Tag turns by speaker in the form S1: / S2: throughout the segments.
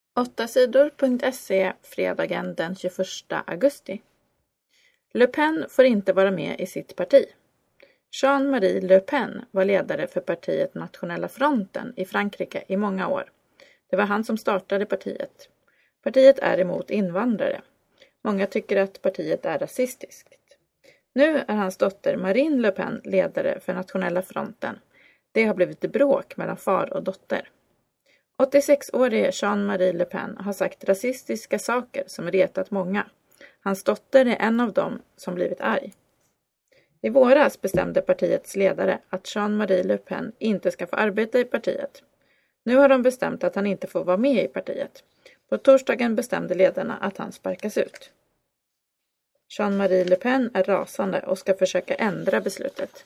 S1: 8sidor.se fredagen den 21 augusti. Le Pen får inte vara med i sitt parti. Jean-Marie Le Pen var ledare för partiet Nationella fronten i Frankrike i många år. Det var han som startade partiet. Partiet är emot invandrare. Många tycker att partiet är rasistiskt. Nu är hans dotter Marine Le Pen ledare för Nationella fronten. Det har blivit bråk mellan far och dotter. 86-årige Jean-Marie Le Pen har sagt rasistiska saker som retat många. Hans dotter är en av dem som blivit arg. I våras bestämde partiets ledare att Jean-Marie Le Pen inte ska få arbeta i partiet. Nu har de bestämt att han inte får vara med i partiet. På torsdagen bestämde ledarna att han sparkas ut. Jean-Marie Le Pen är rasande och ska försöka ändra beslutet.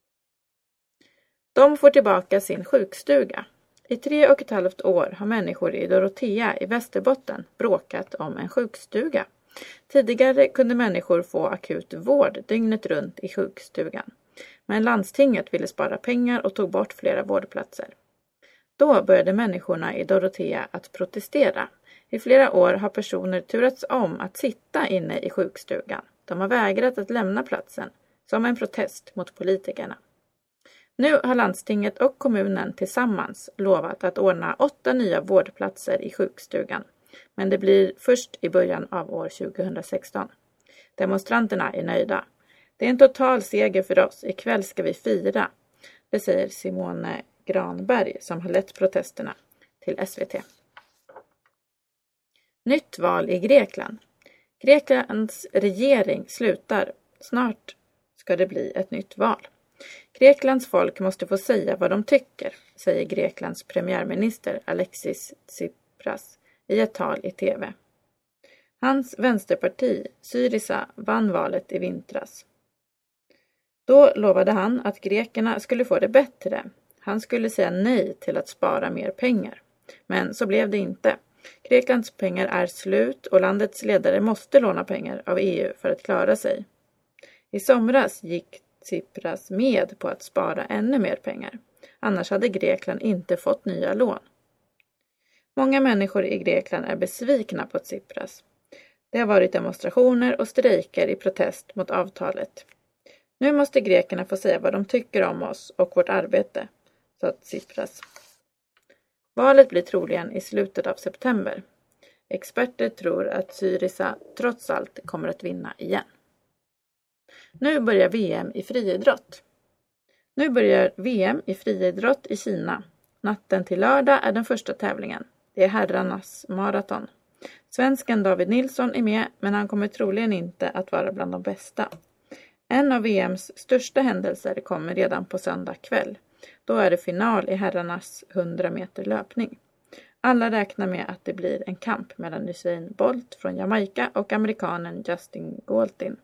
S1: De får tillbaka sin sjukstuga. I 3,5 år har människor i Dorotea i Västerbotten bråkat om en sjukstuga. Tidigare kunde människor få akut vård dygnet runt i sjukstugan. Men landstinget ville spara pengar och tog bort flera vårdplatser. Då började människorna i Dorotea att protestera. I flera år har personer turats om att sitta inne i sjukstugan. De har vägrat att lämna platsen som en protest mot politikerna. Nu har landstinget och kommunen tillsammans lovat att ordna 8 nya vårdplatser i sjukstugan. Men det blir först i början av år 2016. Demonstranterna är nöjda. Det är en total seger för oss. Ikväll ska vi fira. Det säger Simone Granberg som har lett protesterna till SVT. Nytt val i Grekland. Greklands regering slutar. Snart ska det bli ett nytt val. Greklands folk måste få säga vad de tycker, säger Greklands premiärminister Alexis Tsipras i ett tal i TV. Hans vänsterparti, Syriza, vann valet i vintras. Då lovade han att grekerna skulle få det bättre. Han skulle säga nej till att spara mer pengar. Men så blev det inte. Greklands pengar är slut och landets ledare måste låna pengar av EU för att klara sig. I somras gick Tsipras med på att spara ännu mer pengar. Annars hade Grekland inte fått nya lån. Många människor i Grekland är besvikna på Tsipras. Det har varit demonstrationer och strejker i protest mot avtalet. Nu måste grekerna få säga vad de tycker om oss och vårt arbete, sa Tsipras. Valet blir troligen i slutet av september. Experter tror att Syriza trots allt kommer att vinna igen. Nu börjar VM i friidrott. Nu börjar VM i friidrott i Kina. Natten till lördag är den första tävlingen. Det är herrarnas maraton. Svensken David Nilsson är med, men han kommer troligen inte att vara bland de bästa. En av VMs största händelser kommer redan på söndag kväll. Då är det final i herrarnas 100 meter löpning. Alla räknar med att det blir en kamp mellan Usain Bolt från Jamaica och amerikanen Justin Gatlin.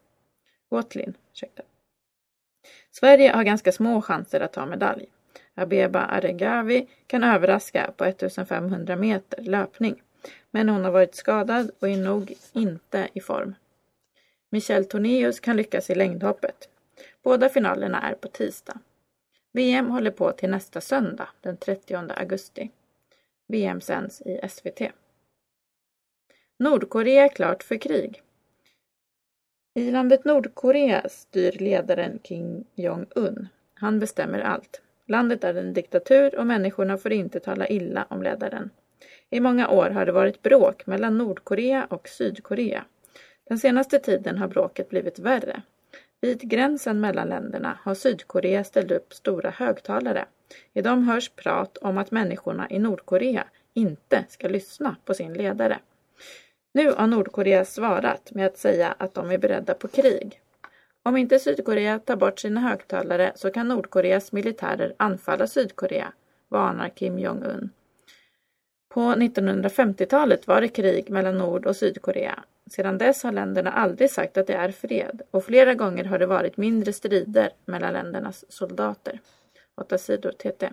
S1: Sverige har ganska små chanser att ta medalj. Abeba Aregawi kan överraska på 1500 meter löpning. Men hon har varit skadad och är nog inte i form. Michelle Tornéus kan lyckas i längdhoppet. Båda finalerna är på tisdag. VM håller på till nästa söndag, den 30 augusti. VM sänds i SVT. Nordkorea klart för krig. I landet Nordkorea styr ledaren Kim Jong-un. Han bestämmer allt. Landet är en diktatur och människorna får inte tala illa om ledaren. I många år har det varit bråk mellan Nordkorea och Sydkorea. Den senaste tiden har bråket blivit värre. Vid gränsen mellan länderna har Sydkorea ställt upp stora högtalare. I dem hörs prat om att människorna i Nordkorea inte ska lyssna på sin ledare. Nu har Nordkorea svarat med att säga att de är beredda på krig. Om inte Sydkorea tar bort sina högtalare så kan Nordkoreas militärer anfalla Sydkorea, varnar Kim Jong-un. På 1950-talet var det krig mellan Nord- och Sydkorea. Sedan dess har länderna aldrig sagt att det är fred och flera gånger har det varit mindre strider mellan ländernas soldater. 8 sidor TT.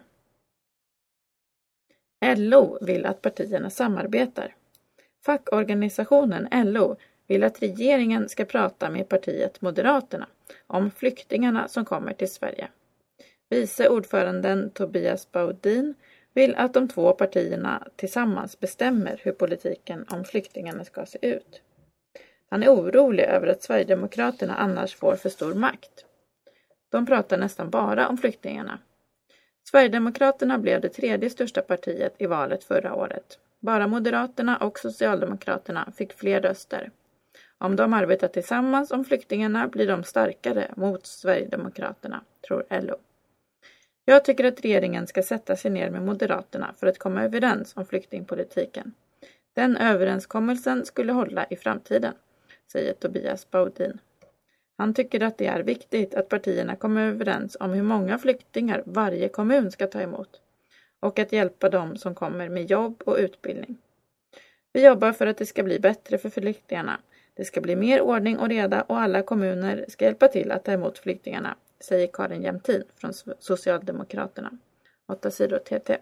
S1: LO vill att partierna samarbetar. Fackorganisationen LO vill att regeringen ska prata med partiet Moderaterna om flyktingarna som kommer till Sverige. Vice ordföranden Tobias Baudin vill att de två partierna tillsammans bestämmer hur politiken om flyktingarna ska se ut. Han är orolig över att Sverigedemokraterna annars får för stor makt. De pratar nästan bara om flyktingarna. Sverigedemokraterna blev det tredje största partiet i valet förra året. Bara Moderaterna och Socialdemokraterna fick fler röster. Om de arbetar tillsammans om flyktingarna blir de starkare mot Sverigedemokraterna, tror LO. Jag tycker att regeringen ska sätta sig ner med Moderaterna för att komma överens om flyktingpolitiken. Den överenskommelsen skulle hålla i framtiden, säger Tobias Baudin. Han tycker att det är viktigt att partierna kommer överens om hur många flyktingar varje kommun ska ta emot och att hjälpa dem som kommer med jobb och utbildning. Vi jobbar för att det ska bli bättre för flyktingarna. Det ska bli mer ordning och reda och alla kommuner ska hjälpa till att ta emot flyktingarna, säger Karin Jämtin från Socialdemokraterna. 8 sidor TT.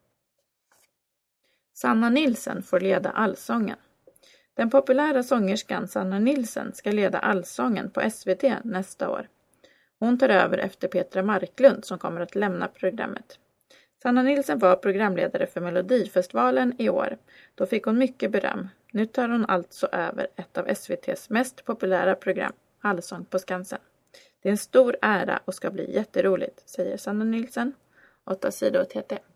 S1: Sanna Nilsson får leda allsången. Den populära sångerskan Sanna Nilsson ska leda allsången på SVT nästa år. Hon tar över efter Petra Marklund som kommer att lämna programmet. Sanna Nilsson var programledare för Melodifestivalen i år. Då fick hon mycket beröm. Nu tar hon alltså över ett av SVT:s mest populära program, Allsång på Skansen. Det är en stor ära och ska bli jätteroligt, säger Sanna Nilsson. 8 sidor TT.